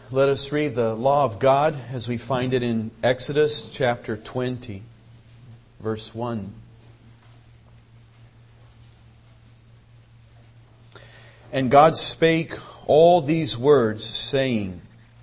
Let us read the law of God as we find it in Exodus chapter 20, verse 1. And God spake all these words, saying,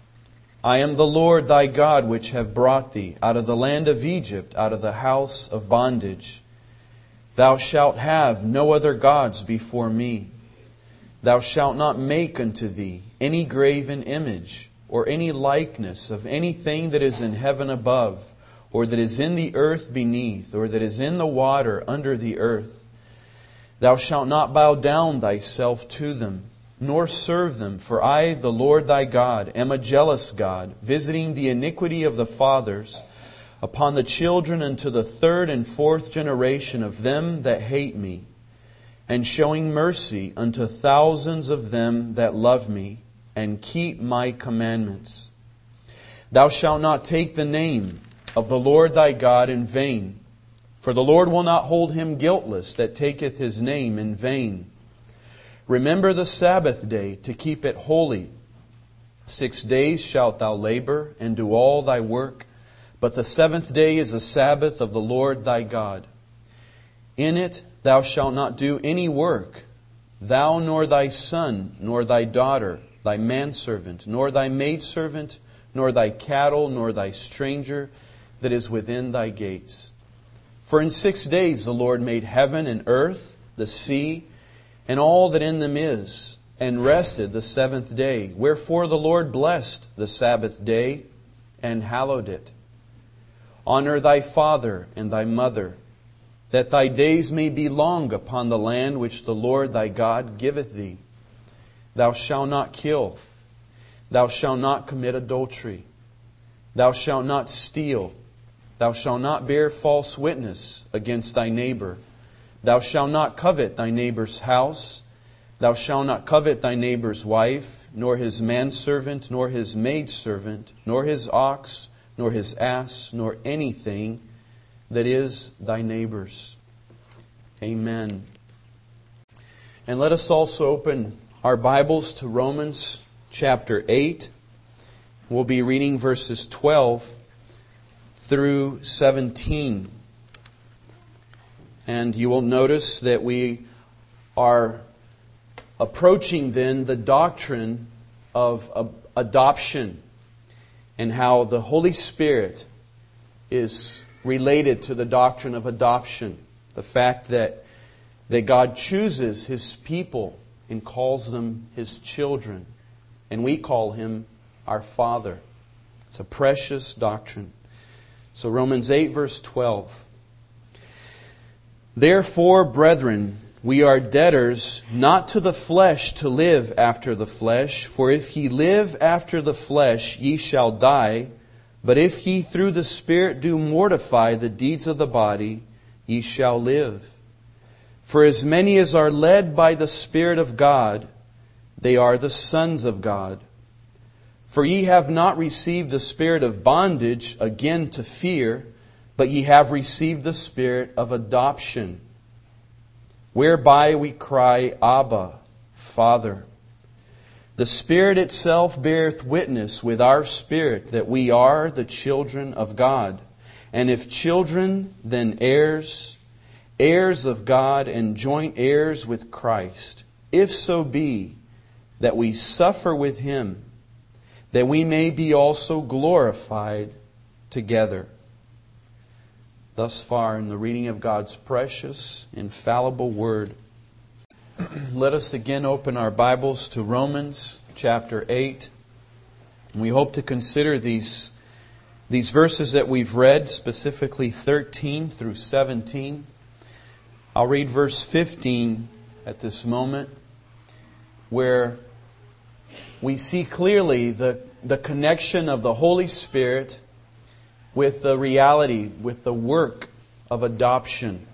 I am the Lord thy God, which have brought thee out of the land of Egypt, out of the house of bondage. Thou shalt have no other gods before me. Thou shalt not make unto thee any graven image, or any likeness of anything that is in heaven above, or that is in the earth beneath, or that is in the water under the earth. Thou shalt not bow down thyself to them, nor serve them, for I, the Lord thy God, am a jealous God, visiting the iniquity of the fathers upon the children unto the third and fourth generation of them that hate me, and showing mercy unto thousands of them that love me, and keep my commandments. Thou shalt not take the name of the Lord thy God in vain, for the Lord will not hold him guiltless that taketh his name in vain. Remember the Sabbath day to keep it holy. 6 days shalt thou labor and do all thy work, but the seventh day is the Sabbath of the Lord thy God. In it thou shalt not do any work, thou nor thy son, nor thy daughter, thy manservant, nor thy maidservant, nor thy cattle, nor thy stranger that is within thy gates. For in 6 days the Lord made heaven and earth, the sea, and all that in them is, and rested the seventh day. Wherefore the Lord blessed the Sabbath day, and hallowed it. Honor thy father and thy mother, that thy days may be long upon the land which the Lord thy God giveth thee. Thou shalt not kill. Thou shalt not commit adultery. Thou shalt not steal. Thou shalt not bear false witness against thy neighbor. Thou shalt not covet thy neighbor's house. Thou shalt not covet thy neighbor's wife, nor his manservant, nor his maidservant, nor his ox, nor his ass, nor anything that is thy neighbor's. Amen. And let us also open our Bibles to Romans chapter 8. We'll be reading verses 12 through 17. And you will notice that we are approaching then the doctrine of adoption and how the Holy Spirit is related to the doctrine of adoption. The fact that God chooses His people and calls them His children. And we call Him our Father. It's a precious doctrine. So Romans 8 verse 12. Therefore, brethren, we are debtors not to the flesh to live after the flesh. For if ye live after the flesh, ye shall die. But if ye through the Spirit do mortify the deeds of the body, ye shall live. For as many as are led by the Spirit of God, they are the sons of God. For ye have not received the spirit of bondage again to fear, but ye have received the spirit of adoption, whereby we cry, Abba, Father. The Spirit itself beareth witness with our spirit that we are the children of God. And if children, then heirs, heirs of God, and joint heirs with Christ, if so be that we suffer with Him, that we may be also glorified together. Thus far in the reading of God's precious, infallible Word. Let us again open our Bibles to Romans chapter 8. We hope to consider these verses that we've read, specifically 13 through 17. I'll read verse 15 at this moment, where we see clearly the connection of the Holy Spirit with the reality, with the work of adoption.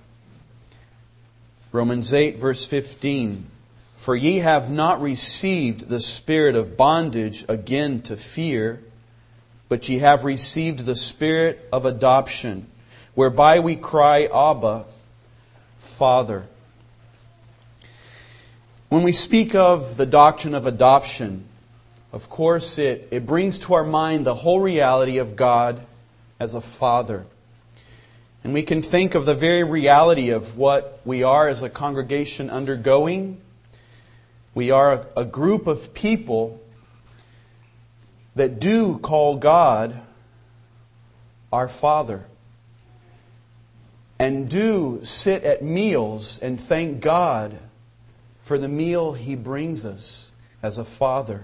Romans 8 verse 15. For ye have not received the spirit of bondage again to fear, but ye have received the spirit of adoption, whereby we cry, Abba, Father. When we speak of the doctrine of adoption, Of course, it brings to our mind the whole reality of God as a Father. And we can think of the very reality of what we are as a congregation undergoing. We are a group of people that do call God our Father, and do sit at meals and thank God for the meal He brings us as a Father.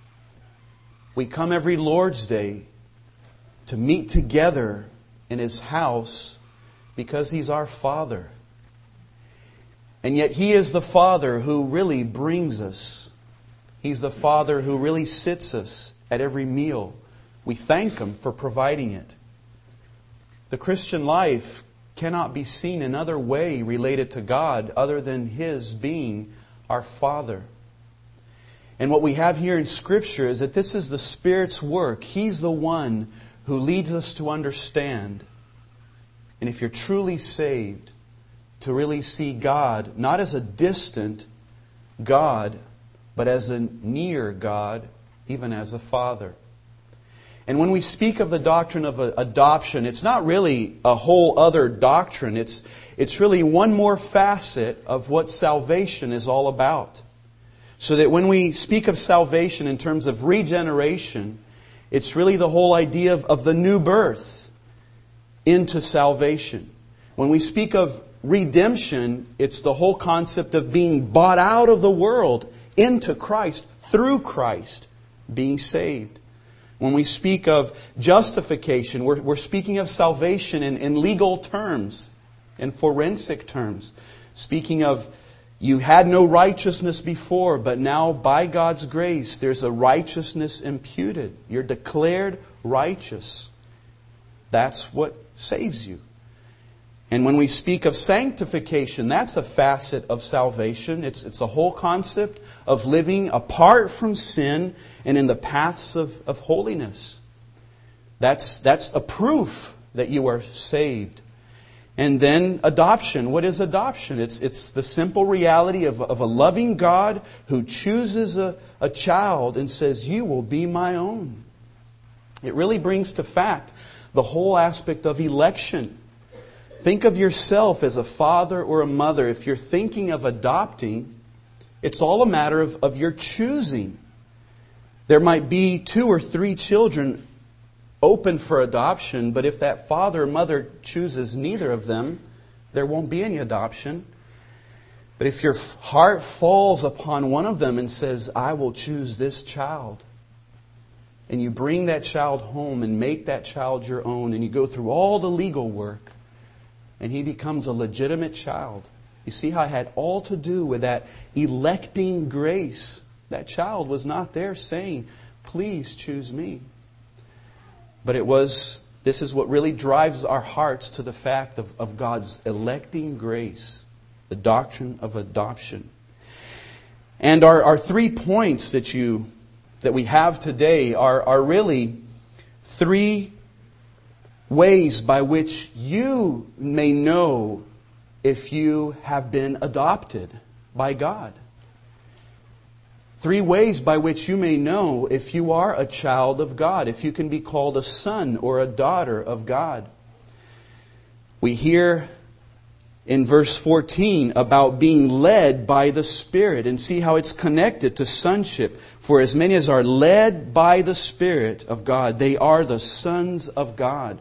We come every Lord's Day to meet together in His house because He's our Father. And yet He is the Father who really brings us. He's the Father who really sits us at every meal. We thank Him for providing it. The Christian life cannot be seen another way related to God other than His being our Father. And what we have here in Scripture is that this is the Spirit's work. He's the one who leads us to understand. And if you're truly saved, to really see God not as a distant God, but as a near God, even as a Father. And when we speak of the doctrine of adoption, it's not really a whole other doctrine. It's really one more facet of what salvation is all about. So that when we speak of salvation in terms of regeneration, it's really the whole idea of the new birth into salvation. When we speak of redemption, it's the whole concept of being bought out of the world into Christ, through Christ, being saved. When we speak of justification, we're speaking of salvation in legal terms, in forensic terms. Speaking of, you had no righteousness before, but now by God's grace, there's a righteousness imputed. You're declared righteous. That's what saves you. And when we speak of sanctification, that's a facet of salvation. It's a whole concept of living apart from sin and in the paths of holiness. That's a proof that you are saved. And then adoption. What is adoption? It's the simple reality of a loving God who chooses a child and says, "You will be my own." It really brings to fact the whole aspect of election. Think of yourself as a father or a mother. If you're thinking of adopting, it's all a matter of your choosing. There might be 2 or 3 children open for adoption, but if that father or mother chooses neither of them, there won't be any adoption. But if your heart falls upon one of them and says, "I will choose this child," and you bring that child home and make that child your own, and you go through all the legal work, and he becomes a legitimate child. You see how it had all to do with that electing grace. That child was not there saying, "Please choose me." But this is what really drives our hearts to the fact of God's electing grace, the doctrine of adoption. And our 3 points that we have today are really 3 ways by which you may know if you have been adopted by God. 3 ways by which you may know if you are a child of God, if you can be called a son or a daughter of God. We hear in verse 14 about being led by the Spirit, and see how it's connected to sonship. For as many as are led by the Spirit of God, they are the sons of God.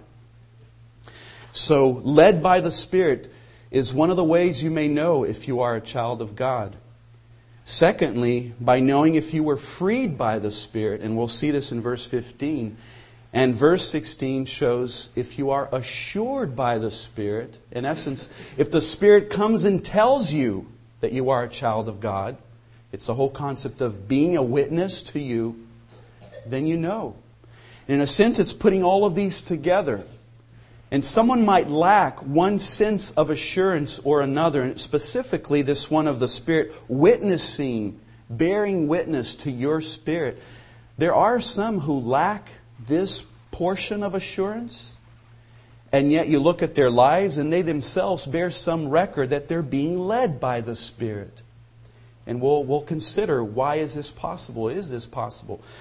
So, led by the Spirit is one of the ways you may know if you are a child of God. Secondly, by knowing if you were freed by the Spirit, and we'll see this in verse 15. And verse 16 shows if you are assured by the Spirit. In essence, if the Spirit comes and tells you that you are a child of God, it's the whole concept of being a witness to you, then you know. And in a sense, it's putting all of these together. And someone might lack one sense of assurance or another, and specifically this one of the Spirit witnessing, bearing witness to your spirit. There are some who lack this portion of assurance, and yet you look at their lives and they themselves bear some record that they're being led by the Spirit. And we'll consider, why is this possible? Is this possible?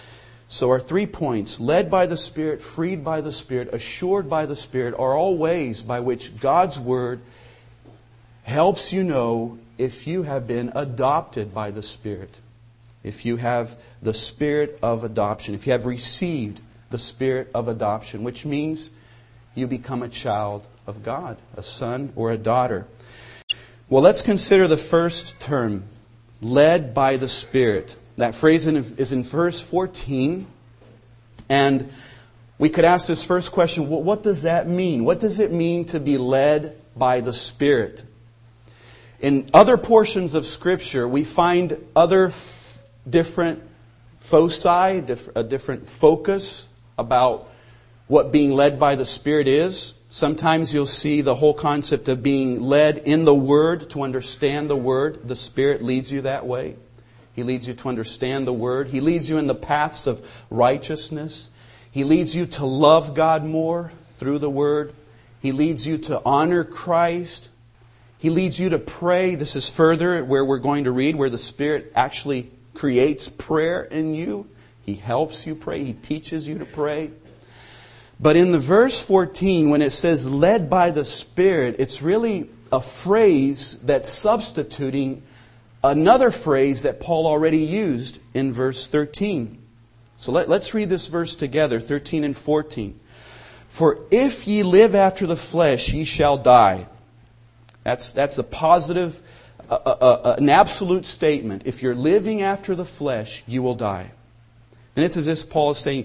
So our 3 points, led by the Spirit, freed by the Spirit, assured by the Spirit, are all ways by which God's Word helps you know if you have been adopted by the Spirit. If you have the Spirit of adoption. If you have received the Spirit of adoption, which means you become a child of God, a son or a daughter. Well, let's consider the first term, led by the Spirit. That phrase is in verse 14. And we could ask this first question, well, what does that mean? What does it mean to be led by the Spirit? In other portions of Scripture, we find other different foci, a different focus about what being led by the Spirit is. Sometimes you'll see the whole concept of being led in the Word to understand the Word. The Spirit leads you that way. He leads you to understand the Word. He leads you in the paths of righteousness. He leads you to love God more through the Word. He leads you to honor Christ. He leads you to pray. This is further where we're going to read, where the Spirit actually creates prayer in you. He helps you pray. He teaches you to pray. But in the verse 14, when it says led by the Spirit, it's really a phrase that's substituting another phrase that Paul already used in verse 13. So let's read this verse together, 13 and 14. For if ye live after the flesh, ye shall die. That's a positive, an absolute statement. If you're living after the flesh, you will die. And it's as if Paul is saying,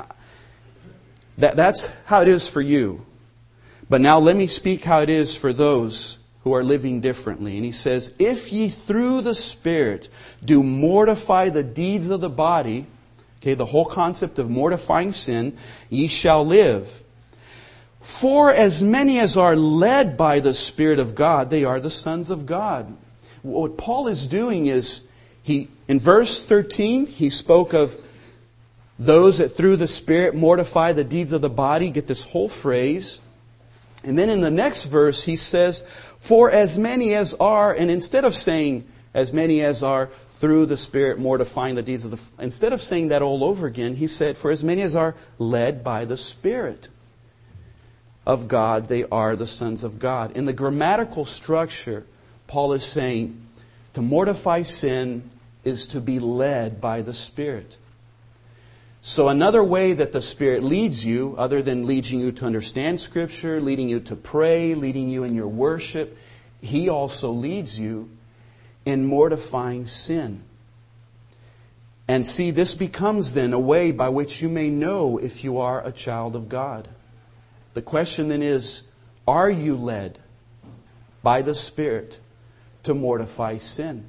that's how it is for you. But now let me speak how it is for those who are living differently. And he says, if ye through the Spirit do mortify the deeds of the body, okay, the whole concept of mortifying sin, ye shall live. For as many as are led by the Spirit of God, they are the sons of God. What Paul is doing is, in verse 13, he spoke of those that through the Spirit mortify the deeds of the body. Get this whole phrase. And then in the next verse, he says, for as many as are, and instead of saying, as many as are through the Spirit mortifying the deeds of the... Instead of saying that all over again, he said, for as many as are led by the Spirit of God, they are the sons of God. In the grammatical structure, Paul is saying, to mortify sin is to be led by the Spirit. So another way that the Spirit leads you, other than leading you to understand Scripture, leading you to pray, leading you in your worship, He also leads you in mortifying sin. And see, this becomes then a way by which you may know if you are a child of God. The question then is, are you led by the Spirit to mortify sin?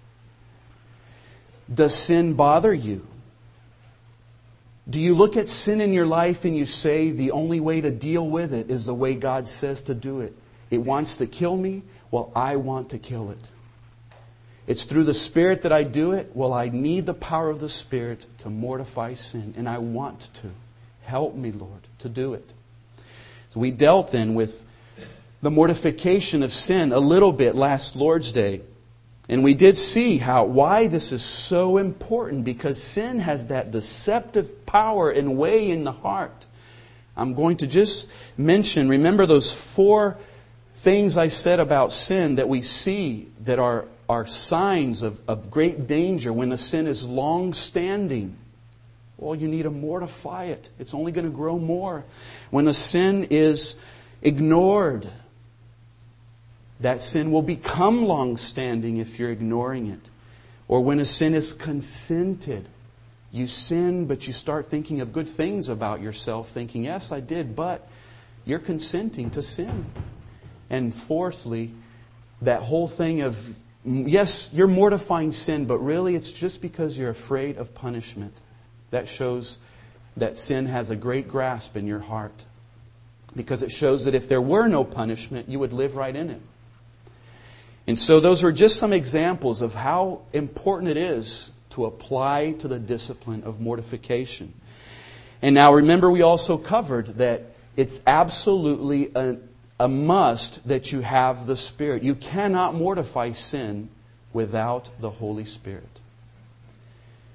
Does sin bother you? Do you look at sin in your life and you say, the only way to deal with it is the way God says to do it? It wants to kill me? Well, I want to kill it. It's through the Spirit that I do it? Well, I need the power of the Spirit to mortify sin, and I want to. Help me, Lord, to do it. So we dealt then with the mortification of sin a little bit last Lord's Day. And we did see why this is so important, because sin has that deceptive power and way in the heart. I'm going to just mention, remember those 4 things I said about sin that we see that are signs of great danger when a sin is long-standing. Well, you need to mortify it. It's only going to grow more. When a sin is ignored, that sin will become long-standing if you're ignoring it. Or when a sin is consented. You sin, but you start thinking of good things about yourself, thinking, yes, I did, but you're consenting to sin. And fourthly, that whole thing of, yes, you're mortifying sin, but really it's just because you're afraid of punishment. That shows that sin has a great grasp in your heart. Because it shows that if there were no punishment, you would live right in it. And so those are just some examples of how important it is to apply to the discipline of mortification. And now remember, we also covered that it's absolutely a must that you have the Spirit. You cannot mortify sin without the Holy Spirit.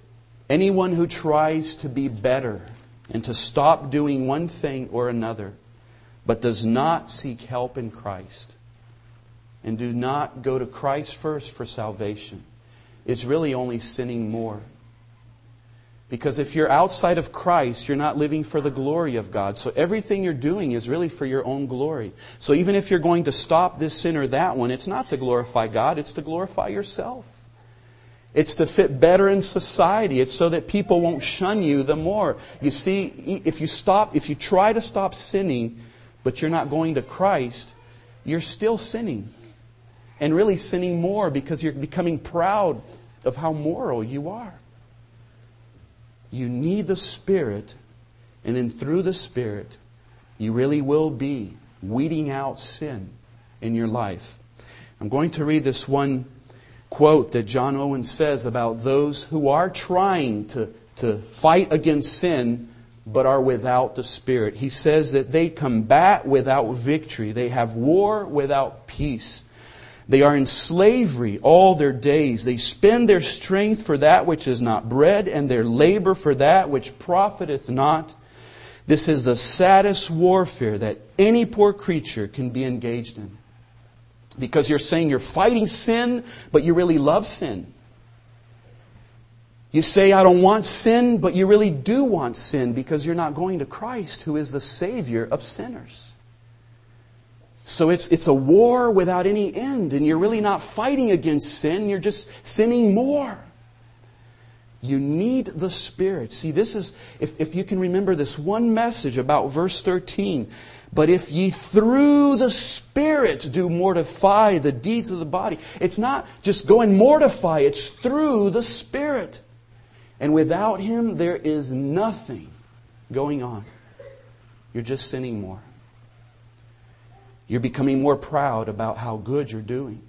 Anyone who tries to be better and to stop doing one thing or another, but does not seek help in Christ and do not go to Christ first for salvation, is really only sinning more. Because if you're outside of Christ, you're not living for the glory of God. So everything you're doing is really for your own glory. So even if you're going to stop this sin or that one, it's not to glorify God, it's to glorify yourself. It's to fit better in society. It's so that people won't shun you the more. You see, if you try to stop sinning, but you're not going to Christ, you're still sinning. And really sinning more because you're becoming proud of how moral you are. You need the Spirit, and then through the Spirit, you really will be weeding out sin in your life. I'm going to read this one quote that John Owen says about those who are trying to fight against sin but are without the Spirit. He says that they combat without victory. They have war without peace. They are in slavery all their days. They spend their strength for that which is not bread, and their labor for that which profiteth not. This is the saddest warfare that any poor creature can be engaged in. Because you're saying you're fighting sin, but you really love sin. You say, I don't want sin, but you really do want sin because you're not going to Christ, who is the Savior of sinners. So it's a war without any end, and you're really not fighting against sin, you're just sinning more. You need the Spirit. See, this is, if you can remember this one message about verse 13, but if ye through the Spirit do mortify the deeds of the body. It's not just go and mortify, it's through the Spirit. And without Him, there is nothing going on. You're just sinning more. You're becoming more proud about how good you're doing.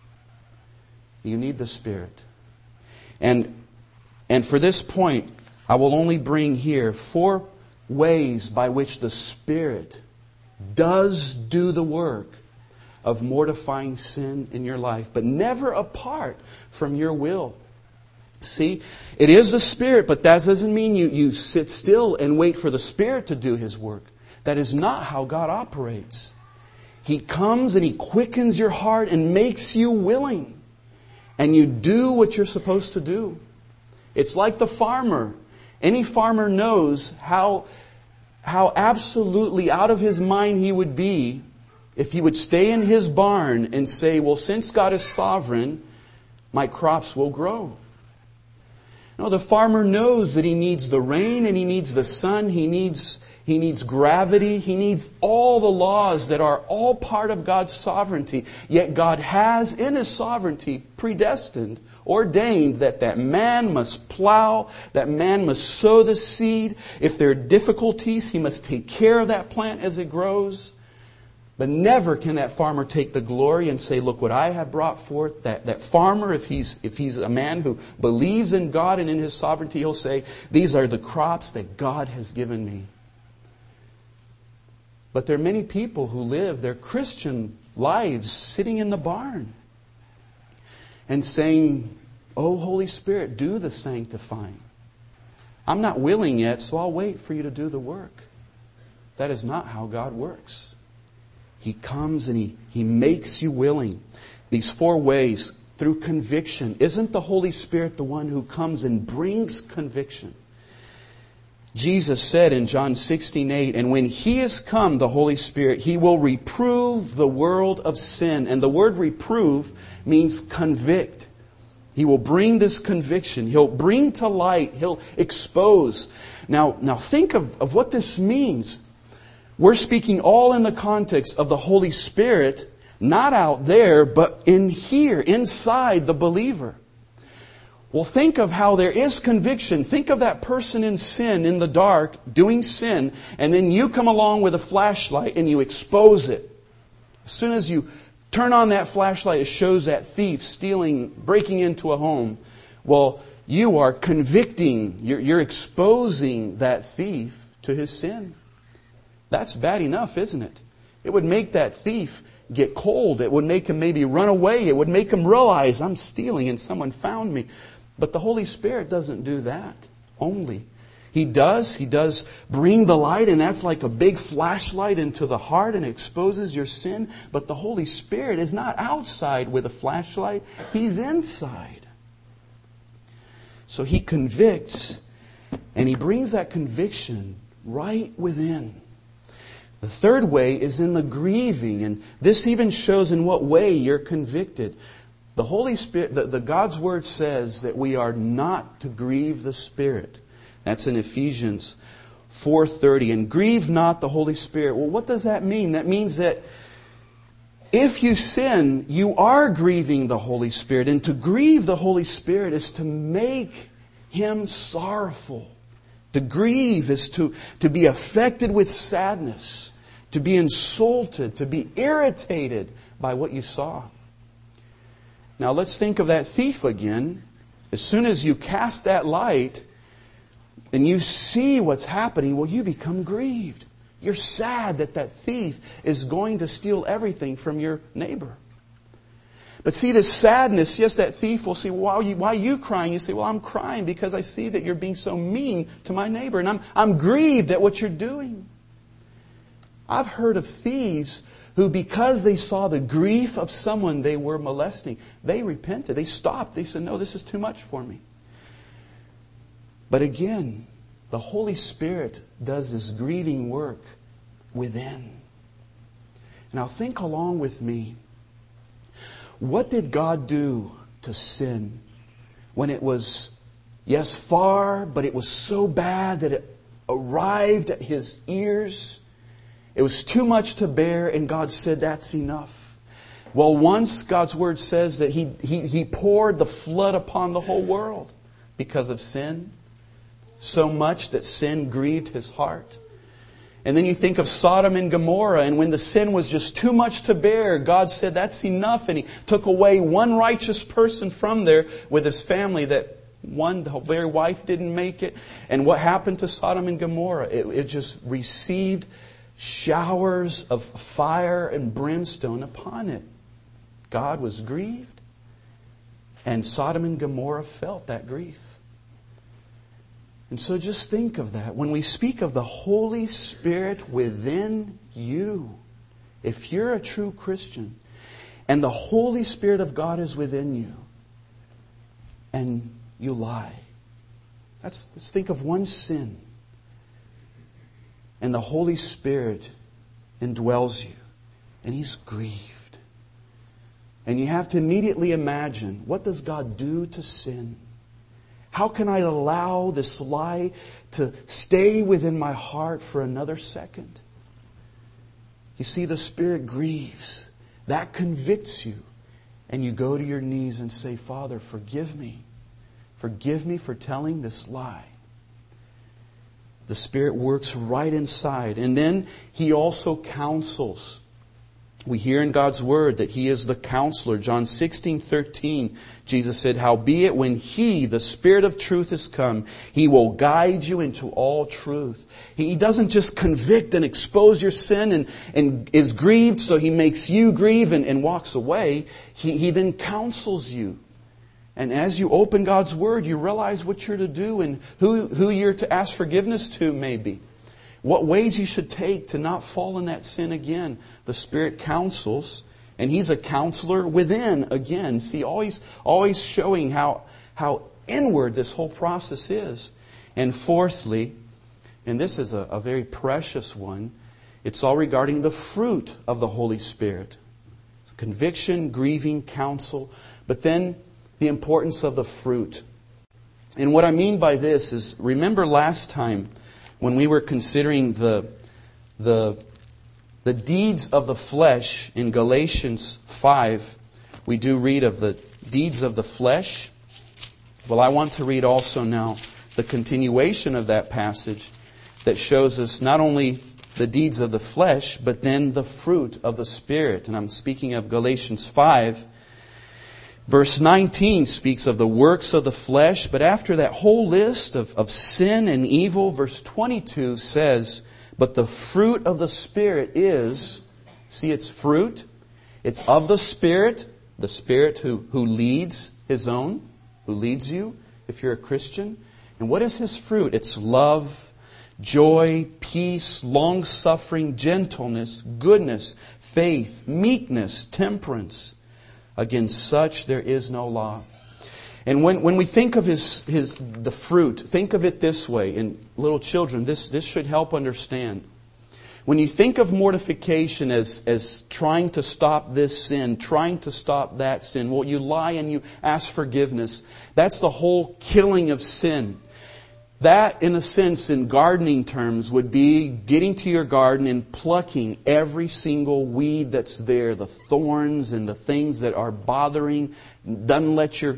You need the Spirit. And for this point, I will only bring here 4 ways by which the Spirit does do the work of mortifying sin in your life, but never apart from your will. See, it is the Spirit, but that doesn't mean you sit still and wait for the Spirit to do His work. That is not how God operates. He comes and He quickens your heart and makes you willing. And you do what you're supposed to do. It's like the farmer. Any farmer knows how absolutely out of his mind he would be if he would stay in his barn and say, well, since God is sovereign, my crops will grow. No, the farmer knows that he needs the rain and he needs the sun, he needs gravity, he needs all the laws that are all part of God's sovereignty. Yet God has, in His sovereignty, predestined, ordained that man must plow, that man must sow the seed. If there are difficulties, he must take care of that plant as it grows. But never can that farmer take the glory and say, look what I have brought forth. That farmer, if he's a man who believes in God and in His sovereignty, he'll say, these are the crops that God has given me. But there are many people who live their Christian lives sitting in the barn and saying, oh, Holy Spirit, do the sanctifying. I'm not willing yet, so I'll wait for you to do the work. That is not how God works. He comes and He makes you willing. These 4 ways through conviction. Isn't the Holy Spirit the one who comes and brings conviction? Jesus said in John 16:8, and when He is come, the Holy Spirit, He will reprove the world of sin. And the word reprove means convict. He will bring this conviction. He'll bring to light. He'll expose. Now think of what this means. We're speaking all in the context of the Holy Spirit, not out there, but in here, inside the believer. Well, think of how there is conviction. Think of that person in sin, in the dark, doing sin, and then you come along with a flashlight and you expose it. As soon as you turn on that flashlight, it shows that thief stealing, breaking into a home. Well, you are convicting, you're exposing that thief to his sin. That's bad enough, isn't it? It would make that thief get cold. It would make him maybe run away. It would make him realize, I'm stealing and someone found me. But the Holy Spirit doesn't do that. only. He does bring the light, and that's like a big flashlight into the heart and exposes your sin. But the Holy Spirit is not outside with a flashlight. He's inside. So He convicts, and He brings that conviction right within. The third way is in the grieving, and this even shows in what way you're convicted. The Holy Spirit, the God's Word says that we are not to grieve the Spirit. That's in Ephesians 4:30. And grieve not the Holy Spirit. Well, what does that mean? That means that if you sin, you are grieving the Holy Spirit. And to grieve the Holy Spirit is to make Him sorrowful. To grieve is to be affected with sadness, to be insulted, to be irritated by what you saw. Now let's think of that thief again. As soon as you cast that light and you see what's happening, well, you become grieved. You're sad that that thief is going to steal everything from your neighbor. But see, this sadness, yes, that thief will say, well, why are you crying? You say, well, I'm crying because I see that you're being so mean to my neighbor, and I'm grieved at what you're doing. I've heard of thieves who, because they saw the grief of someone they were molesting, they repented. They stopped. They said, no, this is too much for me. But again, the Holy Spirit does this grieving work within. Now think along with me. What did God do to sin when it was, yes, far, but it was so bad that it arrived at His ears? It was too much to bear, and God said, that's enough. Well, once God's Word says that He poured the flood upon the whole world because of sin. So much that sin grieved His heart. And then you think of Sodom and Gomorrah, and when the sin was just too much to bear, God said, that's enough. And He took away one righteous person from there with his family, that the very wife didn't make it. And what happened to Sodom and Gomorrah? It just received showers of fire and brimstone upon it. God was grieved, and Sodom and Gomorrah felt that grief. And so just think of that. When we speak of the Holy Spirit within you, if you're a true Christian, and the Holy Spirit of God is within you, and you lie. Let's think of one sin. And the Holy Spirit indwells you, and He's grieved. And you have to immediately imagine, what does God do to sin? How can I allow this lie to stay within my heart for another second? You see, the Spirit grieves. That convicts you. And you go to your knees and say, Father, forgive me. Forgive me for telling this lie. The Spirit works right inside. And then He also counsels. We hear in God's Word that He is the counselor. John 16:13, Jesus said, howbeit when He, the Spirit of truth, is come, He will guide you into all truth. He doesn't just convict and expose your sin and is grieved, so He makes you grieve and walks away. He then counsels you. And as you open God's Word, you realize what you're to do and who you're to ask forgiveness to, maybe. What ways you should take to not fall in that sin again. The Spirit counsels, and He's a counselor within again. See, always showing how inward this whole process is. And fourthly, and this is a very precious one, it's all regarding the fruit of the Holy Spirit. Conviction, grieving, counsel, but then the importance of the fruit. And what I mean by this is, remember last time when we were considering the deeds of the flesh in Galatians 5, we do read of the deeds of the flesh. Well, I want to read also now the continuation of that passage that shows us not only the deeds of the flesh, but then the fruit of the Spirit. And I'm speaking of Galatians 5. Verse 19 speaks of the works of the flesh, but after that whole list of sin and evil, verse 22 says, but the fruit of the Spirit is, see, it's fruit, it's of the Spirit who leads His own, who leads you, if you're a Christian. And what is His fruit? It's love, joy, peace, long-suffering, gentleness, goodness, faith, meekness, temperance. Against such there is no law. And when we think of the fruit, think of it this way. And little children, this should help understand. When you think of mortification as trying to stop this sin, trying to stop that sin, well, you lie and you ask forgiveness. That's the whole killing of sin. That, in a sense, in gardening terms, would be getting to your garden and plucking every single weed that's there, the thorns and the things that are bothering, doesn't let your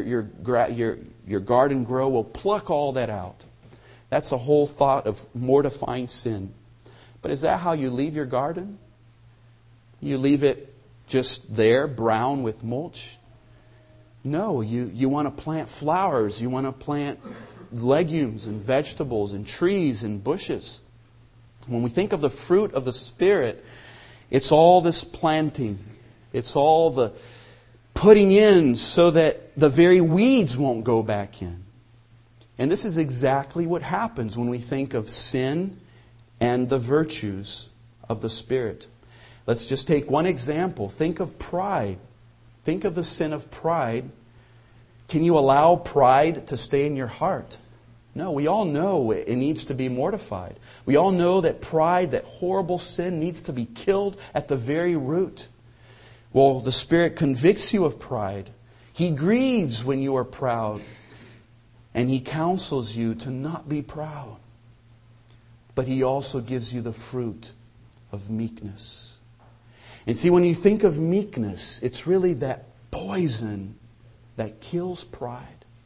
garden grow. Well, pluck all that out. That's the whole thought of mortifying sin. But is that how you leave your garden? You leave it just there, brown with mulch? No, you want to plant flowers. You want to plant legumes and vegetables and trees and bushes. When we think of the fruit of the Spirit, it's all this planting. It's all the putting in so that the very weeds won't go back in. And this is exactly what happens when we think of sin and the virtues of the Spirit. Let's just take one example. Think of pride. Think of the sin of pride. Can you allow pride to stay in your heart? No, we all know it needs to be mortified. We all know that pride, that horrible sin, needs to be killed at the very root. Well, the Spirit convicts you of pride. He grieves when you are proud. And He counsels you to not be proud. But He also gives you the fruit of meekness. And see, when you think of meekness, it's really that poison that kills pride.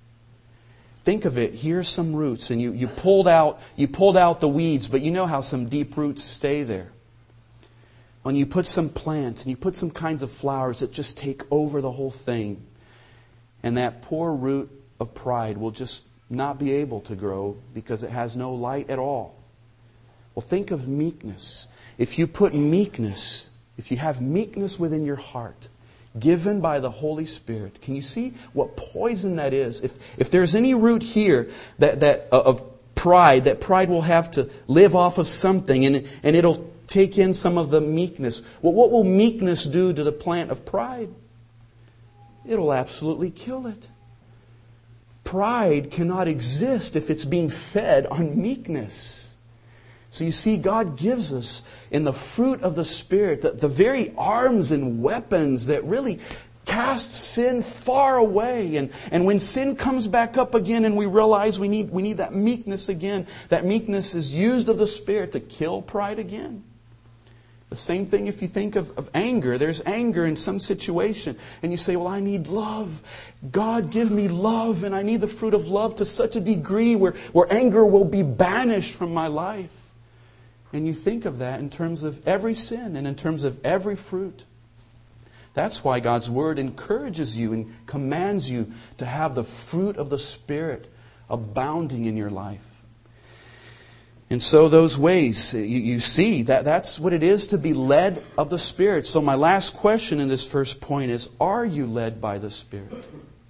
Think of it. Here's some roots, and you pulled out the weeds, but you know how some deep roots stay there. When you put some plants and you put some kinds of flowers that just take over the whole thing, and that poor root of pride will just not be able to grow because it has no light at all. Well, think of meekness. If you put meekness, if you have meekness within your heart, given by the Holy Spirit, can you see what poison that is? If there's any root here of pride, that pride will have to live off of something, and it'll take in some of the meekness. Well, what will meekness do to the plant of pride? It'll absolutely kill it. Pride cannot exist if it's being fed on meekness. So you see, God gives us in the fruit of the Spirit the very arms and weapons that really cast sin far away. And when sin comes back up again and we realize we need that meekness again, that meekness is used of the Spirit to kill pride again. The same thing if you think of anger. There's anger in some situation. And you say, well, I need love. God, give me love. And I need the fruit of love to such a degree where anger will be banished from my life. And you think of that in terms of every sin and in terms of every fruit. That's why God's Word encourages you and commands you to have the fruit of the Spirit abounding in your life. And so those ways, you see, that's what it is to be led of the Spirit. So my last question in this first point is, are you led by the Spirit?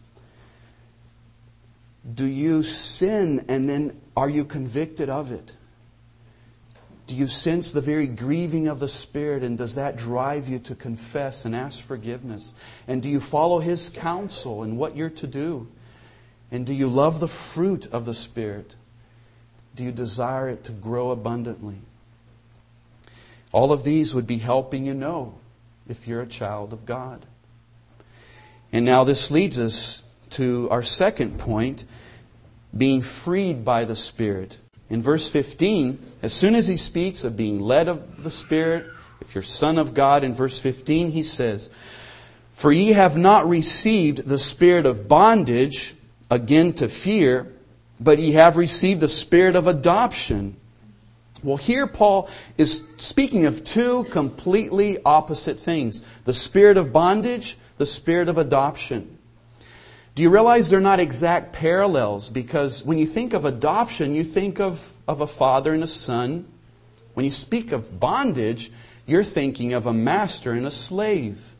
Do you sin and then are you convicted of it? Do you sense the very grieving of the Spirit, and does that drive you to confess and ask forgiveness? And do you follow His counsel in what you're to do? And do you love the fruit of the Spirit? Do you desire it to grow abundantly? All of these would be helping you know if you're a child of God. And now this leads us to our second point, being freed by the Spirit. In verse 15, as soon as he speaks of being led of the Spirit, if you're son of God, in verse 15 he says, "For ye have not received the spirit of bondage, again to fear, but ye have received the spirit of adoption." Well, here Paul is speaking of two completely opposite things. The spirit of bondage, the spirit of adoption. Do you realize they're not exact parallels? Because when you think of adoption, you think of a father and a son. When you speak of bondage, you're thinking of a master and a slave.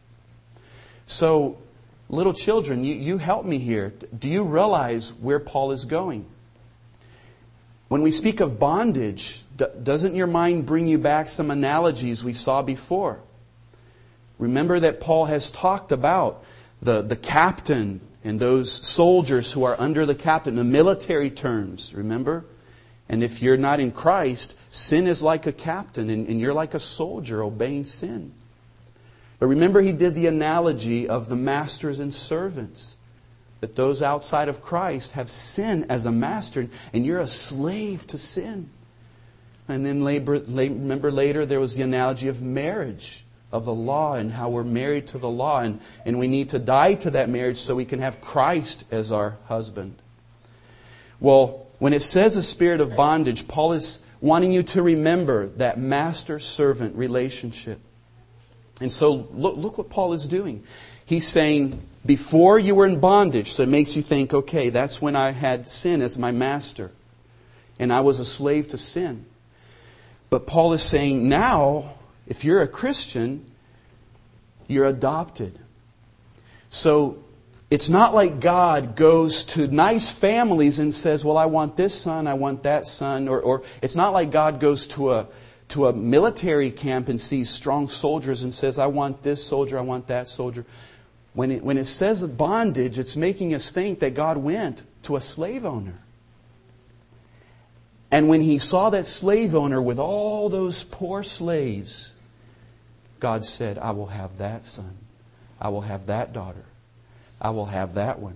So, little children, you help me here. Do you realize where Paul is going? When we speak of bondage, doesn't your mind bring you back some analogies we saw before? Remember that Paul has talked about the captain and those soldiers who are under the captain, the military terms, remember? And if you're not in Christ, sin is like a captain and you're like a soldier obeying sin. But remember, he did the analogy of the masters and servants. That those outside of Christ have sin as a master, and you're a slave to sin. And then remember later there was the analogy of marriage, of the law, and how we're married to the law, and we need to die to that marriage so we can have Christ as our husband. Well, when it says a spirit of bondage, Paul is wanting you to remember that master-servant relationship. And so look what Paul is doing. He's saying, before you were in bondage, so it makes you think, okay, that's when I had sin as my master. And I was a slave to sin. But Paul is saying, now, if you're a Christian, you're adopted. So it's not like God goes to nice families and says, well, I want this son, I want that son. Or it's not like God goes to a military camp and sees strong soldiers and says, I want this soldier, I want that soldier. When it says bondage, it's making us think that God went to a slave owner. And when He saw that slave owner with all those poor slaves, God said, I will have that son. I will have that daughter. I will have that one.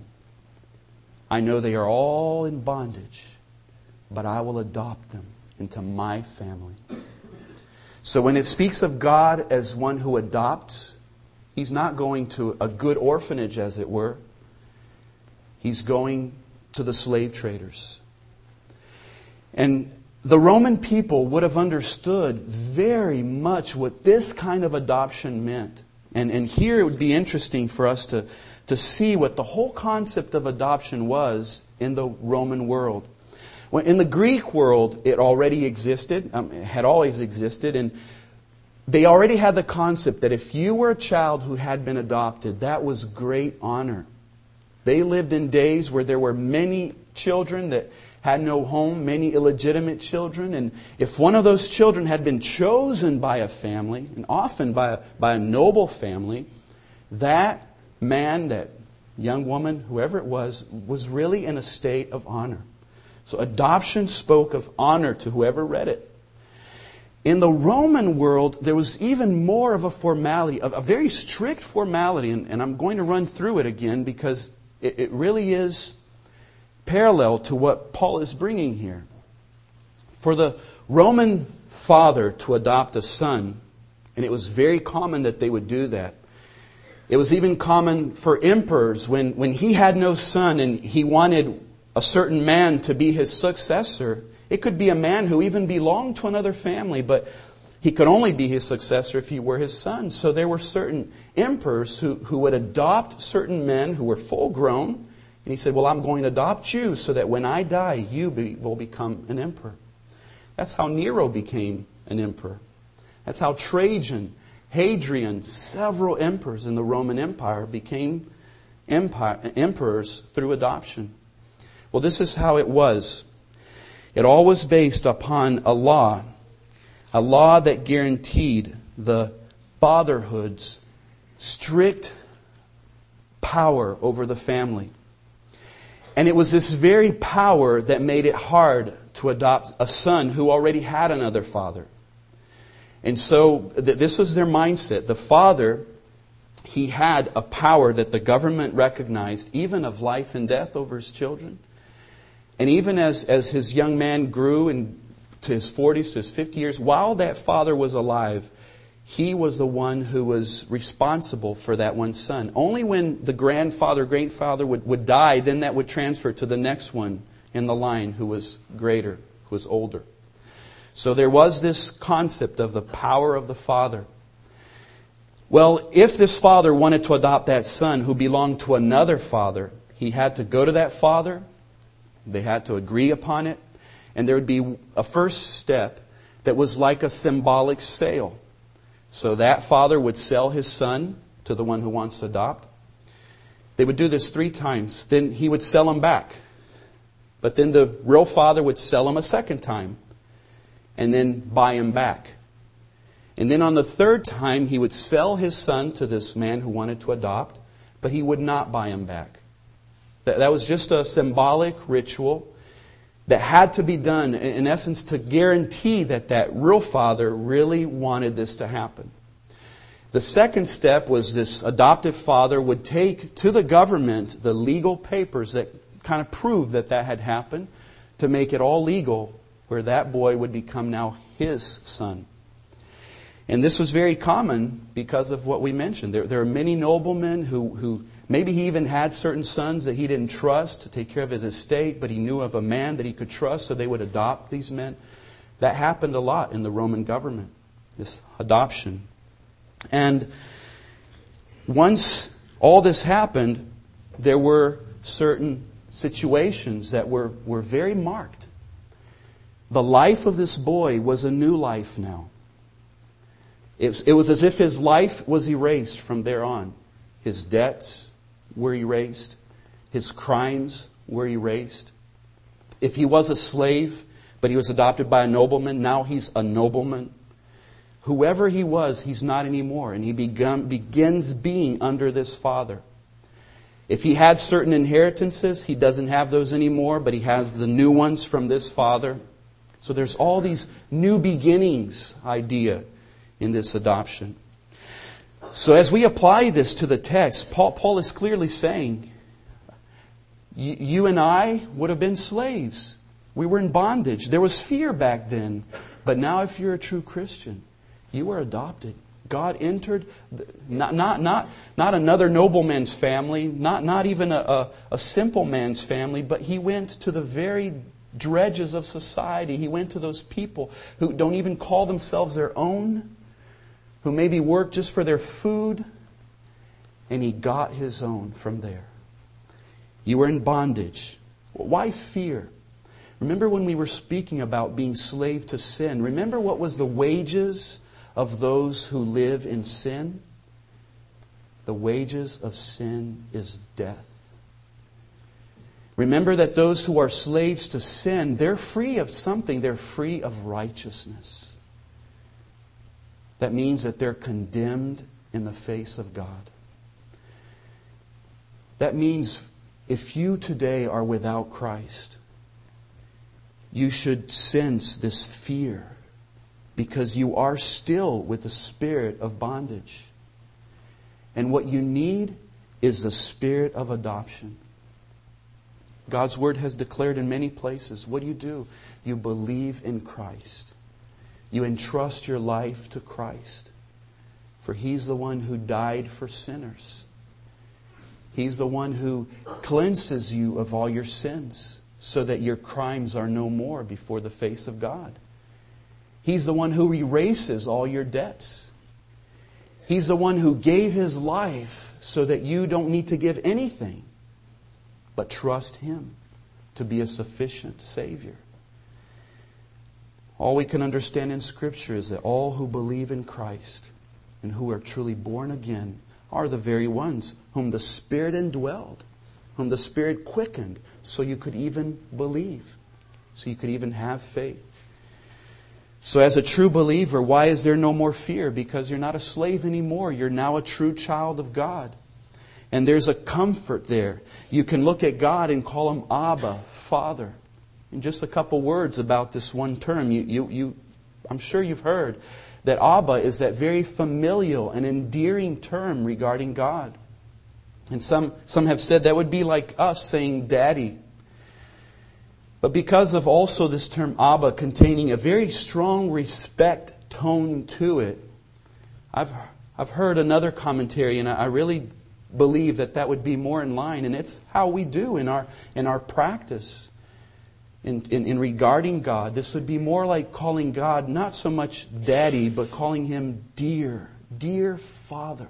I know they are all in bondage, but I will adopt them into my family. So when it speaks of God as one who adopts, He's not going to a good orphanage, as it were. He's going to the slave traders. And the Roman people would have understood very much what this kind of adoption meant. And here it would be interesting for us to see what the whole concept of adoption was in the Roman world. In the Greek world, it already existed, it had always existed, and they already had the concept that if you were a child who had been adopted, that was great honor. They lived in days where there were many children that had no home, many illegitimate children. And if one of those children had been chosen by a family, and often by a noble family, that man, that young woman, whoever it was really in a state of honor. So adoption spoke of honor to whoever read it. In the Roman world, there was even more of a formality, a very strict formality, and I'm going to run through it again because it really is parallel to what Paul is bringing here. For the Roman father to adopt a son, and it was very common that they would do that. It was even common for emperors when he had no son and he wanted a certain man to be his successor. It could be a man who even belonged to another family, but he could only be his successor if he were his son. So there were certain emperors who would adopt certain men who were full grown. And he said, well, I'm going to adopt you so that when I die, you will become an emperor. That's how Nero became an emperor. That's how Trajan, Hadrian, several emperors in the Roman Empire became emperors through adoption. Well, this is how it was. It all was based upon a law that guaranteed the fatherhood's strict power over the family. And it was this very power that made it hard to adopt a son who already had another father. And so this was their mindset. The father, he had a power that the government recognized, even of life and death over his children. And even as his young man grew to his 40s, to his 50 years, while that father was alive, he was the one who was responsible for that one son. Only when the grandfather, great-father would die, then that would transfer to the next one in the line who was greater, who was older. So there was this concept of the power of the father. Well, if this father wanted to adopt that son who belonged to another father, he had to go to that father. They had to agree upon it. And there would be a first step that was like a symbolic sale. So that father would sell his son to the one who wants to adopt. They would do this 3 times. Then he would sell him back. But then the real father would sell him a second time and then buy him back. And then on the third time, he would sell his son to this man who wanted to adopt, but he would not buy him back. That was just a symbolic ritual that had to be done, in essence, to guarantee that that real father really wanted this to happen. The second step was this adoptive father would take to the government the legal papers that kind of proved that that had happened, to make it all legal, where that boy would become now his son. And this was very common because of what we mentioned. There are many noblemen who maybe he even had certain sons that he didn't trust to take care of his estate, but he knew of a man that he could trust, so they would adopt these men. That happened a lot in the Roman government, this adoption. And once all this happened, there were certain situations that were very marked. The life of this boy was a new life now. It was as if his life was erased from there on. His debts were erased. His crimes were erased. If he was a slave, but he was adopted by a nobleman, now he's a nobleman. Whoever he was, he's not anymore. And he begins being under this father. If he had certain inheritances, he doesn't have those anymore, but he has the new ones from this father. So there's all these new beginnings idea in this adoption. So as we apply this to the text, Paul is clearly saying, you and I would have been slaves. We were in bondage. There was fear back then. But now if you're a true Christian, you are adopted. God entered, not another nobleman's family, not even a simple man's family, but He went to the very dredges of society. He went to those people who don't even call themselves their own, who maybe work just for their food, and He got His own from there. You were in bondage. Why fear? Remember when we were speaking about being slave to sin? Remember what was the wages of those who live in sin? The wages of sin is death. Remember that those who are slaves to sin, they're free of something. They're free of righteousness. That means that they're condemned in the face of God. That means if you today are without Christ, you should sense this fear because you are still with the spirit of bondage. And what you need is the spirit of adoption. God's Word has declared in many places, what do? You believe in Christ. You entrust your life to Christ. For He's the one who died for sinners. He's the one who cleanses you of all your sins so that your crimes are no more before the face of God. He's the one who erases all your debts. He's the one who gave His life so that you don't need to give anything, but trust Him to be a sufficient Savior. All we can understand in Scripture is that all who believe in Christ and who are truly born again are the very ones whom the Spirit indwelled, whom the Spirit quickened, so you could even believe, so you could even have faith. So as a true believer, why is there no more fear? Because you're not a slave anymore. You're now a true child of God. And there's a comfort there. You can look at God and call Him Abba, Father. In just a couple words about this one term, I'm sure you've heard that Abba is that very familial and endearing term regarding God. And some have said that would be like us saying Daddy. But because of also this term Abba containing a very strong respect tone to it, I've heard another commentary, and I really believe that would be more in line, and it's how we do in our practice. In regarding God, this would be more like calling God not so much Daddy, but calling Him dear, dear Father.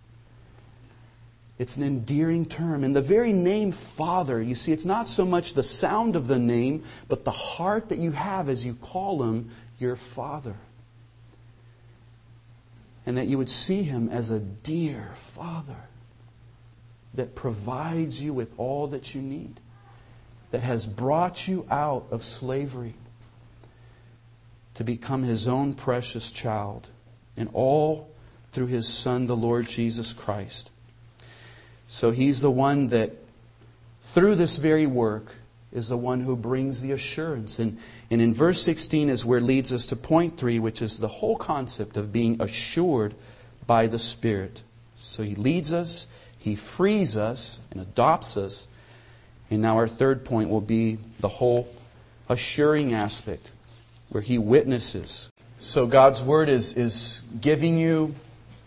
It's an endearing term. And the very name Father, you see, it's not so much the sound of the name, but the heart that you have as you call Him your Father. And that you would see Him as a dear Father that provides you with all that you need. that has brought you out of slavery to become His own precious child, and all through His Son, the Lord Jesus Christ. So He's the one that, through this very work, is the one who brings the assurance. And in verse 16 is where it leads us to point 3, which is the whole concept of being assured by the Spirit. So He leads us, He frees us, and adopts us. And now our third point will be the whole assuring aspect, where He witnesses. So God's Word is giving you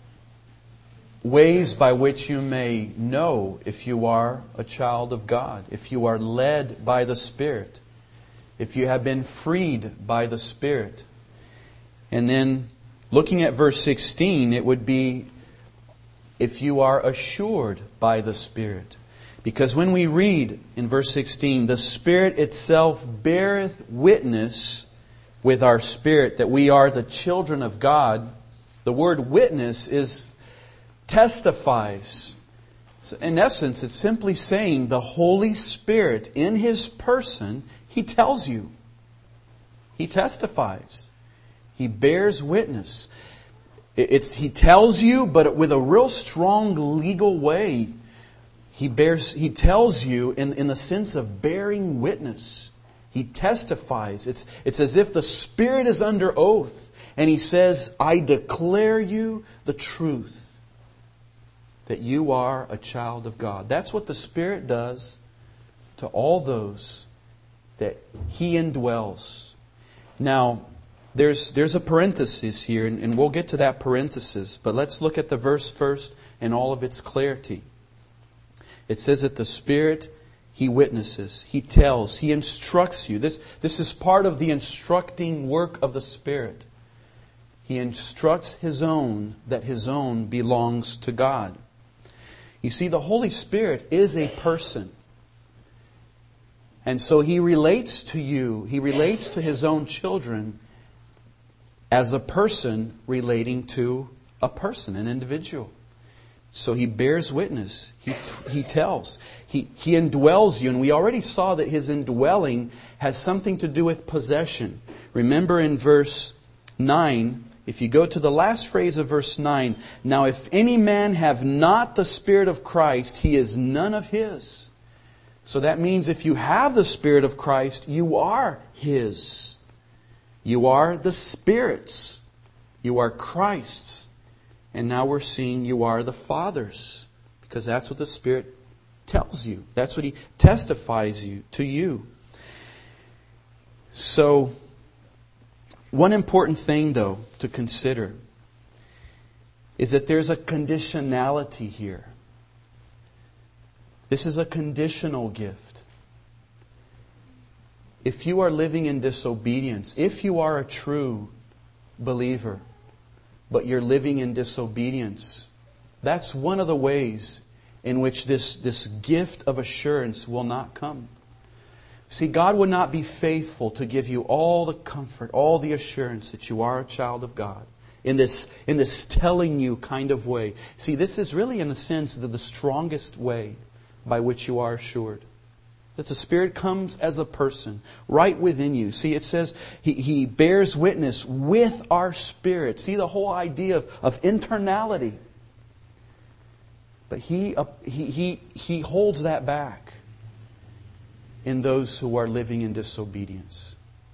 ways by which you may know if you are a child of God, if you are led by the Spirit, if you have been freed by the Spirit. And then looking at verse 16, it would be if you are assured by the Spirit. Because when we read in verse 16, the Spirit itself beareth witness with our spirit that we are the children of God. The word witness is testifies. So in essence, it's simply saying the Holy Spirit in His person, He tells you. He testifies. He bears witness. He tells you, but with a real strong legal way. He tells you in the sense of bearing witness. He testifies. It's as if the Spirit is under oath. And He says, I declare you the truth, that you are a child of God. That's what the Spirit does to all those that He indwells. Now, there's a parenthesis here, and we'll get to that parenthesis. But let's look at the verse first in all of its clarity. It says that the Spirit, He witnesses, He tells, He instructs you. This is part of the instructing work of the Spirit. He instructs His own that His own belongs to God. You see, the Holy Spirit is a person. And so He relates to you, He relates to His own children as a person relating to a person, an individual. So He bears witness. He tells. He indwells you. And we already saw that His indwelling has something to do with possession. Remember in verse 9, if you go to the last phrase of verse 9, now if any man have not the Spirit of Christ, he is none of His. So that means if you have the Spirit of Christ, you are His. You are the Spirit's. You are Christ's. And now we're seeing you are the Father's. Because that's what the Spirit tells you. That's what He testifies to you. So, one important thing, though, to consider is that there's a conditionality here. This is a conditional gift. If you are living in disobedience, if you are a true believer, but you're living in disobedience, that's one of the ways in which this gift of assurance will not come. See, God would not be faithful to give you all the comfort, all the assurance that you are a child of God in this telling you kind of way. See, this is really, in a sense, the strongest way by which you are assured. That the Spirit comes as a person right within you. See, it says He bears witness with our spirit. See the whole idea of internality. But He holds that back in those who are living in disobedience.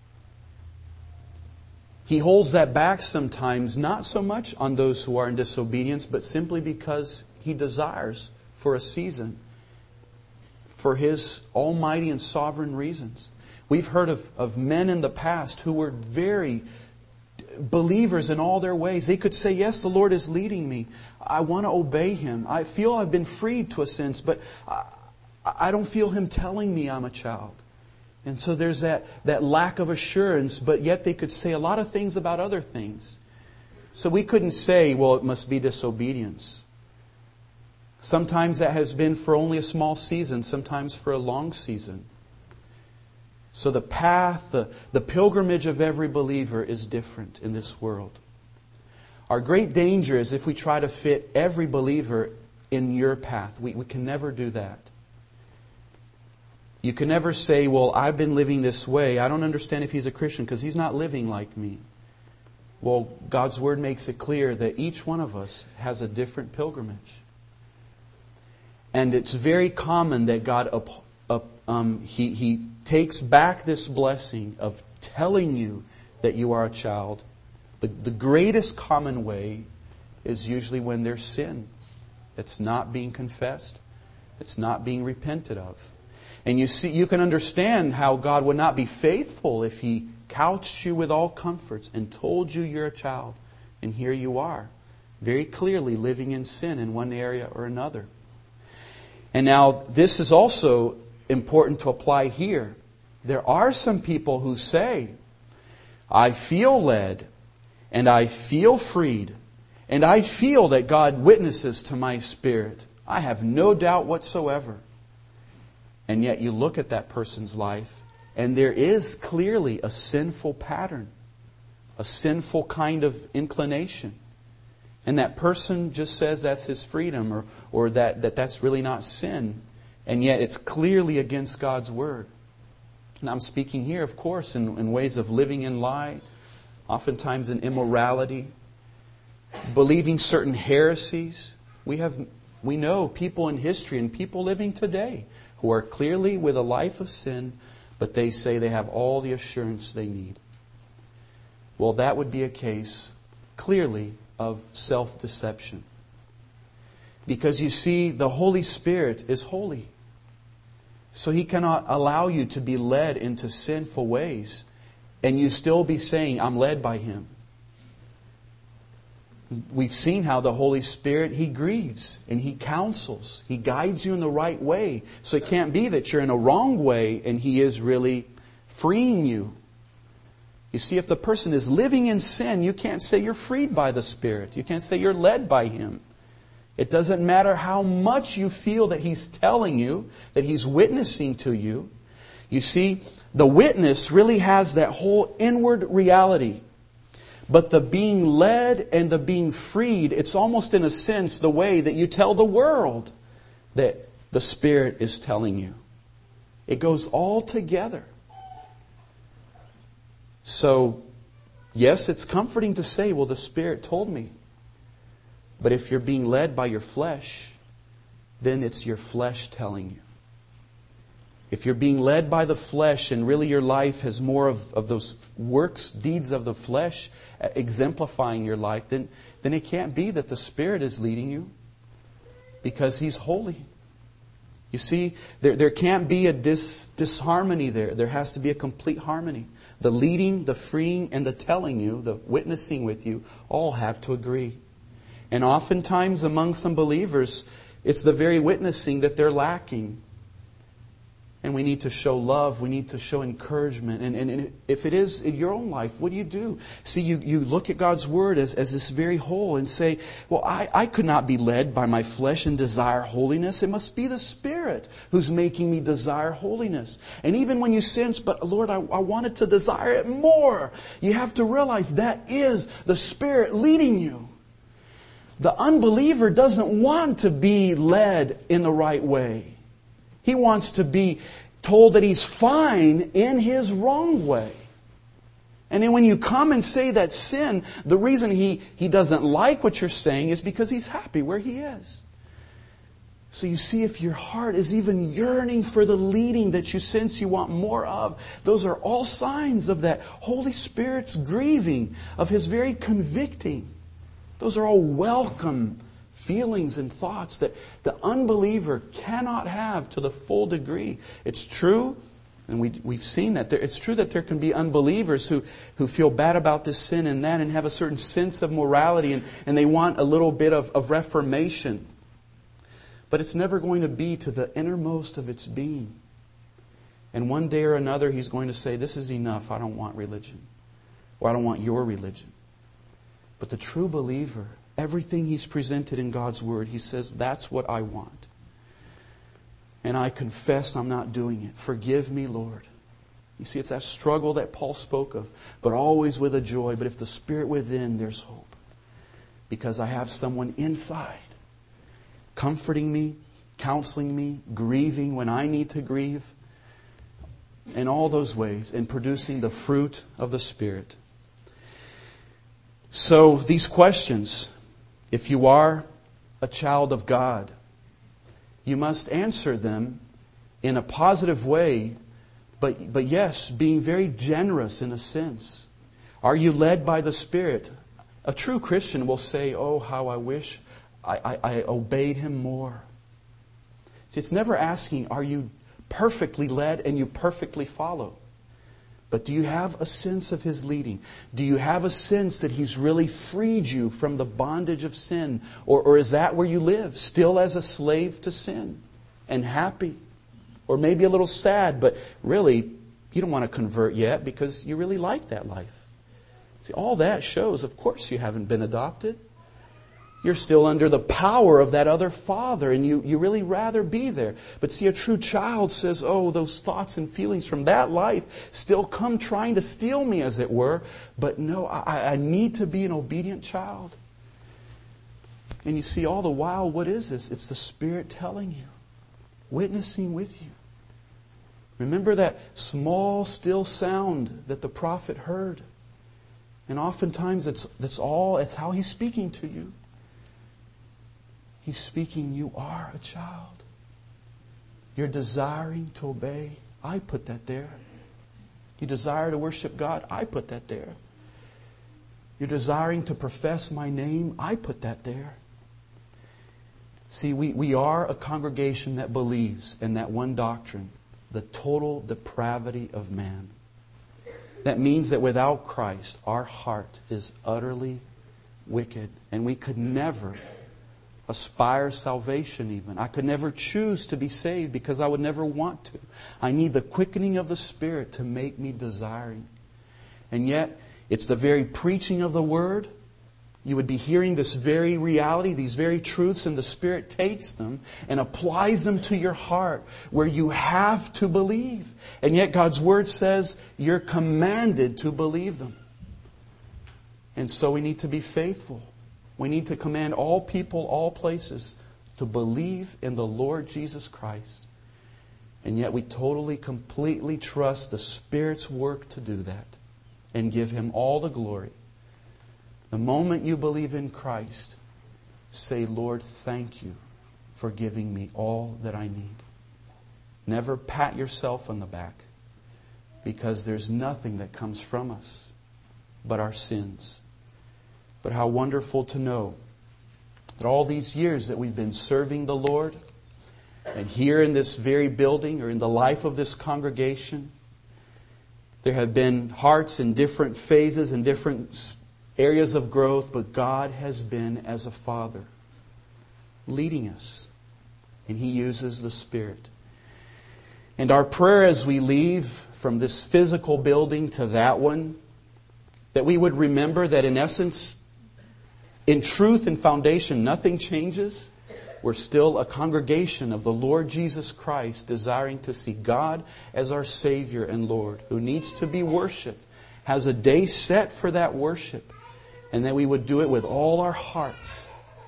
He holds that back sometimes, not so much on those who are in disobedience, but simply because He desires for a season, for His almighty and sovereign reasons. We've heard of men in the past who were very believers in all their ways. They could say, yes, the Lord is leading me. I want to obey Him. I feel I've been freed to a sense, but I don't feel Him telling me I'm a child. And so there's that lack of assurance, but yet they could say a lot of things about other things. So we couldn't say, well, it must be disobedience. Sometimes that has been for only a small season, sometimes for a long season. So the path, the pilgrimage of every believer is different in this world. Our great danger is if we try to fit every believer in your path. We can never do that. You can never say, well, I've been living this way. I don't understand if he's a Christian because he's not living like me. Well, God's Word makes it clear that each one of us has a different pilgrimage. And it's very common that God He takes back this blessing of telling you that you are a child. The greatest common way is usually when there's sin that's not being confessed, it's not being repented of. And you can understand how God would not be faithful if He couched you with all comforts and told you you're a child. And here you are, very clearly living in sin in one area or another. And now this is also important to apply here. There are some people who say, I feel led, and I feel freed, and I feel that God witnesses to my spirit. I have no doubt whatsoever. And yet you look at that person's life, and there is clearly a sinful pattern, a sinful kind of inclination. And that person just says that's his freedom, or that's really not sin. And yet it's clearly against God's Word. And I'm speaking here, of course, in ways of living in lie, oftentimes in immorality, believing certain heresies. We know people in history and people living today who are clearly with a life of sin, but they say they have all the assurance they need. Well, that would be a case, clearly, of self-deception. Because you see, the Holy Spirit is holy. So He cannot allow you to be led into sinful ways and you still be saying, I'm led by Him. We've seen how the Holy Spirit, He grieves and He counsels. He guides you in the right way. So it can't be that you're in a wrong way and He is really freeing you. You see, if the person is living in sin, you can't say you're freed by the Spirit. You can't say you're led by Him. It doesn't matter how much you feel that He's telling you, that He's witnessing to you. You see, the witness really has that whole inward reality. But the being led and the being freed, it's almost in a sense the way that you tell the world that the Spirit is telling you. It goes all together. So, yes, it's comforting to say, well, the Spirit told me. But if you're being led by your flesh, then it's your flesh telling you. If you're being led by the flesh and really your life has more of those works, deeds of the flesh exemplifying your life, then it can't be that the Spirit is leading you, because He's holy. You see, there can't be a disharmony there. There has to be a complete harmony. The leading, the freeing, and the telling you, the witnessing with you, all have to agree. And oftentimes among some believers, it's the very witnessing that they're lacking. And we need to show love. We need to show encouragement. And if it is in your own life, what do you do? See, you look at God's Word as this very whole and say, well, I could not be led by my flesh and desire holiness. It must be the Spirit who's making me desire holiness. And even when you sense, but Lord, I wanted to desire it more, you have to realize that is the Spirit leading you. The unbeliever doesn't want to be led in the right way. He wants to be told that he's fine in his wrong way. And then when you come and say that sin, the reason he doesn't like what you're saying is because he's happy where he is. So you see, if your heart is even yearning for the leading that you sense you want more of, those are all signs of that Holy Spirit's grieving, of His very convicting. Those are all welcome feelings and thoughts that the unbeliever cannot have to the full degree. It's true, and we've seen that. It's true that there can be unbelievers who feel bad about this sin and that and have a certain sense of morality and they want a little bit of reformation. But it's never going to be to the innermost of its being. And one day or another He's going to say, this is enough. I don't want religion. Or I don't want your religion. But the true believer, everything he's presented in God's Word, he says, that's what I want. And I confess I'm not doing it. Forgive me, Lord. You see, it's that struggle that Paul spoke of, but always with a joy. But if the Spirit within, there's hope. Because I have someone inside comforting me, counseling me, grieving when I need to grieve. in all those ways and producing the fruit of the Spirit. So these questions, if you are a child of God, you must answer them in a positive way, but yes, being very generous in a sense. Are you led by the Spirit? A true Christian will say, oh, how I wish I obeyed Him more. See, it's never asking, are you perfectly led and you perfectly follow? But do you have a sense of His leading? Do you have a sense that He's really freed you from the bondage of sin? Or is that where you live, still as a slave to sin and happy? Or maybe a little sad, but really you don't want to convert yet because you really like that life. See, all that shows, of course, you haven't been adopted. You're still under the power of that other father, and you really rather be there. But see, a true child says, oh, those thoughts and feelings from that life still come trying to steal me, as it were. But no, I need to be an obedient child. And you see, all the while, what is this? It's the Spirit telling you, witnessing with you. Remember that small, still sound that the prophet heard. And oftentimes that's how He's speaking to you. He's speaking, you are a child. You're desiring to obey. I put that there. You desire to worship God. I put that there. You're desiring to profess my name. I put that there. See, we are a congregation that believes in that one doctrine, the total depravity of man. That means that without Christ, our heart is utterly wicked. And we could never aspire salvation even. I could never choose to be saved because I would never want to. I need the quickening of the Spirit to make me desiring. And yet, it's the very preaching of the Word. You would be hearing this very reality, these very truths, and the Spirit takes them and applies them to your heart where you have to believe. And yet God's Word says you're commanded to believe them. And so we need to be faithful. We need to command all people, all places, to believe in the Lord Jesus Christ. And yet we totally, completely trust the Spirit's work to do that and give Him all the glory. The moment you believe in Christ, say, Lord, thank you for giving me all that I need. Never pat yourself on the back, because there's nothing that comes from us but our sins. But how wonderful to know that all these years that we've been serving the Lord, and here in this very building or in the life of this congregation, there have been hearts in different phases and different areas of growth, but God has been, as a Father, leading us. And He uses the Spirit. And our prayer as we leave from this physical building to that one, that we would remember that in essence, in truth and foundation, nothing changes. We're still a congregation of the Lord Jesus Christ, desiring to see God as our Savior and Lord, who needs to be worshipped, has a day set for that worship, and that we would do it with all our hearts.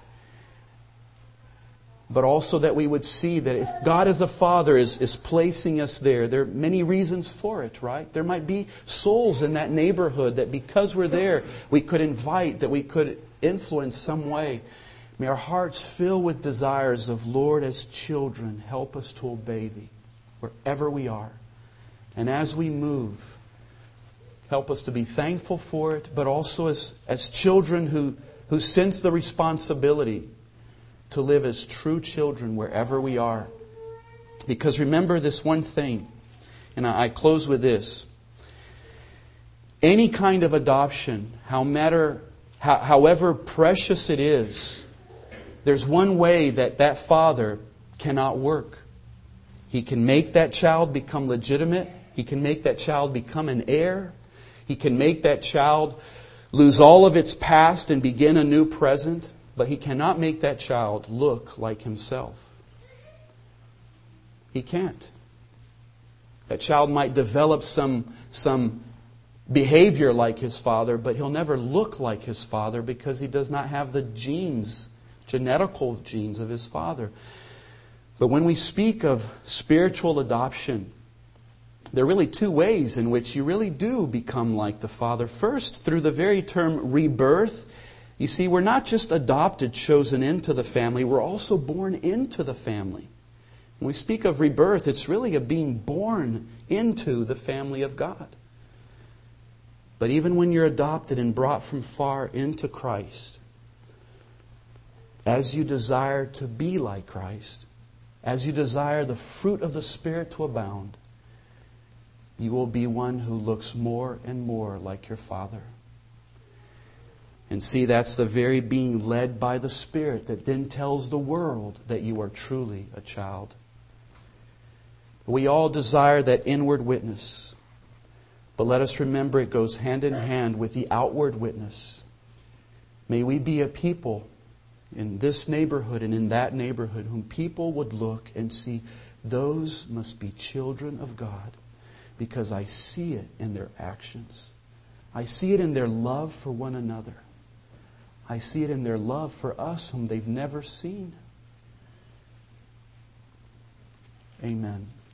But also that we would see that if God as a Father is placing us there are many reasons for it, right? There might be souls in that neighborhood that because we're there, we could invite, that we could influence some way. May our hearts fill with desires of, Lord, as children, help us to obey Thee wherever we are. And as we move, help us to be thankful for it, but also as children who sense the responsibility to live as true children wherever we are. Because remember this one thing, and I close with this. Any kind of adoption, however precious it is, there's one way that father cannot work. He can make that child become legitimate. He can make that child become an heir. He can make that child lose all of its past and begin a new present. But he cannot make that child look like himself. He can't. That child might develop some behavior like his father, but he'll never look like his father because he does not have the genes, genetical genes of his father. But when we speak of spiritual adoption, There are really two ways in which you really do become like the Father. First, through the very term rebirth. You see, we're not just adopted, chosen into the family, we're also born into the family. When we speak of rebirth, it's really a being born into the family of God. But even when you're adopted and brought from far into Christ, as you desire to be like Christ, as you desire the fruit of the Spirit to abound, you will be one who looks more and more like your Father. And see, that's the very being led by the Spirit that then tells the world that you are truly a child. We all desire that inward witness. But let us remember it goes hand in hand with the outward witness. May we be a people in this neighborhood and in that neighborhood whom people would look and see, those must be children of God, because I see it in their actions. I see it in their love for one another. I see it in their love for us whom they've never seen. Amen.